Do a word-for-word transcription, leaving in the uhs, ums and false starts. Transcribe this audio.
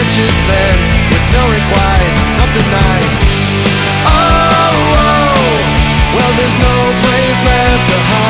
just then, with no reply, nothing nice. Oh, oh, well there's no place left to hide.